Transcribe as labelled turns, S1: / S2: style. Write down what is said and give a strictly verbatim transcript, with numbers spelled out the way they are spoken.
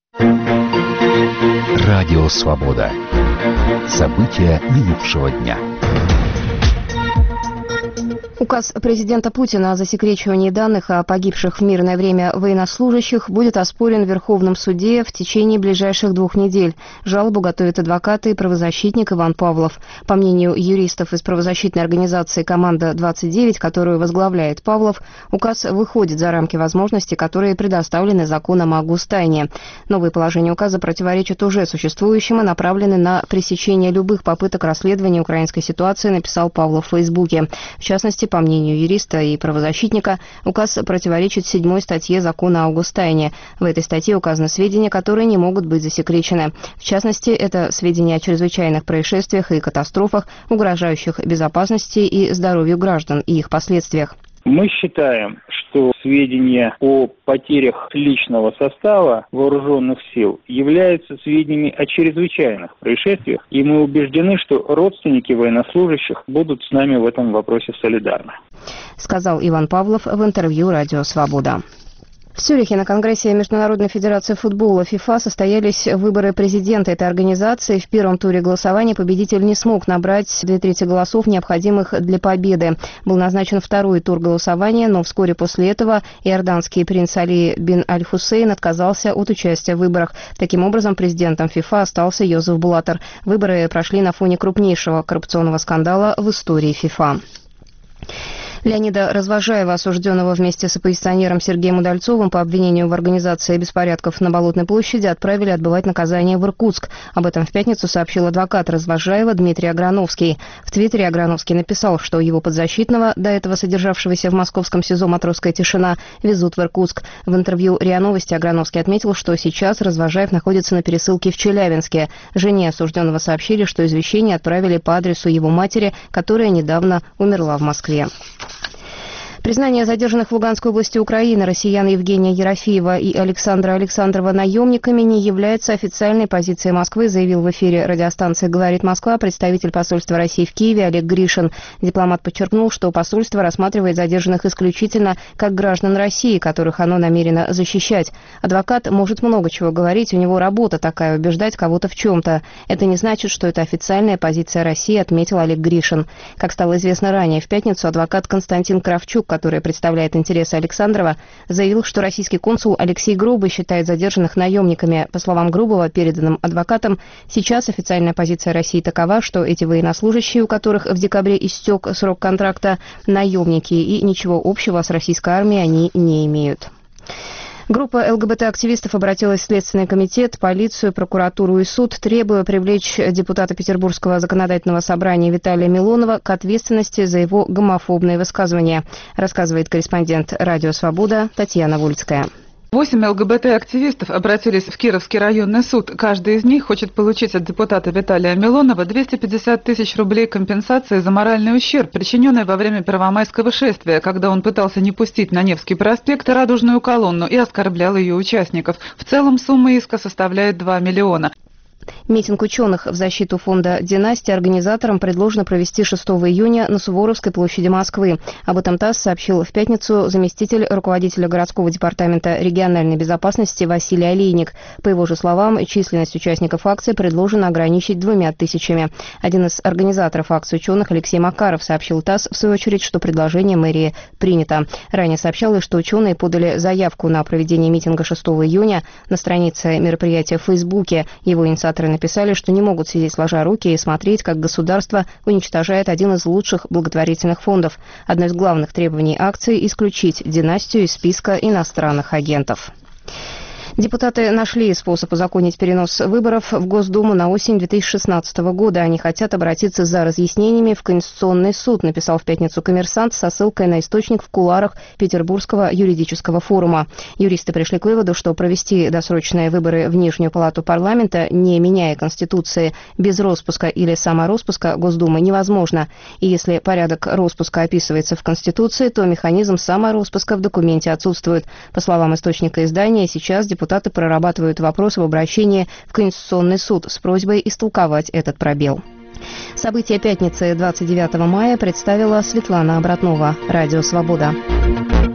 S1: Радио «Свобода». События минувшего дня.
S2: Указ президента Путина о засекречивании данных о погибших в мирное время военнослужащих будет оспорен в Верховном суде в течение ближайших двух недель. Жалобу готовят адвокаты и правозащитник Иван Павлов. По мнению юристов из правозащитной организации «Команда-двадцать девять», которую возглавляет Павлов, указ выходит за рамки возможностей, которые предоставлены законом о гостайне. Новые положения указа противоречат уже существующим и направлены на пресечение любых попыток расследования украинской ситуации, написал Павлов в Фейсбуке. В частности, по мнению юриста и правозащитника, указ противоречит седьмой статье закона о гостайне. В этой статье указаны сведения, которые не могут быть засекречены. В частности, это сведения о чрезвычайных происшествиях и катастрофах, угрожающих безопасности и здоровью граждан и их последствиях.
S3: Мы считаем, что сведения о потерях личного состава вооруженных сил являются сведениями о чрезвычайных происшествиях, и мы убеждены, что родственники военнослужащих будут с нами в этом вопросе солидарны.
S2: Сказал Иван Павлов в интервью «Радио Свобода». В Цюрихе на Конгрессе Международной Федерации футбола ФИФА состоялись выборы президента этой организации. В первом туре голосования победитель не смог набрать две трети голосов, необходимых для победы. Был назначен второй тур голосования, но вскоре после этого иорданский принц Али бин Аль-Хусейн отказался от участия в выборах. Таким образом, президентом ФИФА остался Йозеф Блаттер. Выборы прошли на фоне крупнейшего коррупционного скандала в истории ФИФА. Леонида Развожаева, осужденного вместе с оппозиционером Сергеем Удальцовым по обвинению в организации беспорядков на Болотной площади, отправили отбывать наказание в Иркутск. Об этом в пятницу сообщил адвокат Развожаева Дмитрий Аграновский. В Твиттере Аграновский написал, что его подзащитного, до этого содержавшегося в московском СИЗО «Матросская тишина», везут в Иркутск. В интервью РИА Новости Аграновский отметил, что сейчас Развожаев находится на пересылке в Челябинске. Жене осужденного сообщили, что извещение отправили по адресу его матери, которая недавно умерла в Москве. Признание задержанных в Луганской области Украины россиян Евгения Ерофеева и Александра Александрова наемниками не является официальной позицией Москвы, заявил в эфире радиостанции «Говорит Москва» представитель посольства России в Киеве Олег Гришин. Дипломат подчеркнул, что посольство рассматривает задержанных исключительно как граждан России, которых оно намерено защищать. Адвокат может много чего говорить, у него работа такая — убеждать кого-то в чем-то. Это не значит, что это официальная позиция России, отметил Олег Гришин. Как стало известно ранее, в пятницу адвокат Константин Кравчук, который представляет интересы Александрова, заявил, что российский консул Алексей Грубый считает задержанных наемниками. По словам Грубого, переданным адвокатам, сейчас официальная позиция России такова, что эти военнослужащие, у которых в декабре истек срок контракта, наемники, и ничего общего с российской армией они не имеют. Группа ЛГБТ-активистов обратилась в Следственный комитет, полицию, прокуратуру и суд, требуя привлечь депутата Петербургского законодательного собрания Виталия Милонова к ответственности за его гомофобные высказывания, рассказывает корреспондент «Радио Свобода» Татьяна Вольская.
S4: Восемь ЛГБТ-активистов обратились в Кировский районный суд. Каждый из них хочет получить от депутата Виталия Милонова двести пятьдесят тысяч рублей компенсации за моральный ущерб, причиненный во время первомайского шествия, когда он пытался не пустить на Невский проспект радужную колонну и оскорблял ее участников. В целом сумма иска составляет два миллиона.
S2: Митинг ученых в защиту фонда «Династия» организаторам предложено провести шестого июня на Суворовской площади Москвы. Об этом ТАСС сообщил в пятницу заместитель руководителя городского департамента региональной безопасности Василий Олейник. По его же словам, численность участников акции предложено ограничить двумя тысячами. Один из организаторов акции ученых, Алексей Макаров, сообщил ТАСС, в свою очередь, что предложение мэрии принято. Ранее сообщалось, что ученые подали заявку на проведение митинга шестого июня. На странице мероприятия в Фейсбуке его инициаторы написали, что не могут сидеть сложа руки и смотреть, как государство уничтожает один из лучших благотворительных фондов. Одно из главных требований акции – исключить «Династию» из списка иностранных агентов. Депутаты нашли способ узаконить перенос выборов в Госдуму на осень две тысячи шестнадцатого года. Они хотят обратиться за разъяснениями в Конституционный суд, написал в пятницу «Коммерсант» со ссылкой на источник в кулуарах Петербургского юридического форума. Юристы пришли к выводу, что провести досрочные выборы в Нижнюю палату парламента, не меняя Конституции, без роспуска или самороспуска Госдумы невозможно. И если порядок роспуска описывается в Конституции, то механизм самороспуска в документе отсутствует. По словам источника издания, сейчас депутаты Депутаты прорабатывают вопрос об обращении в Конституционный суд с просьбой истолковать этот пробел. События пятницы двадцать девятого мая представила Светлана Обратнова. Радио «Свобода».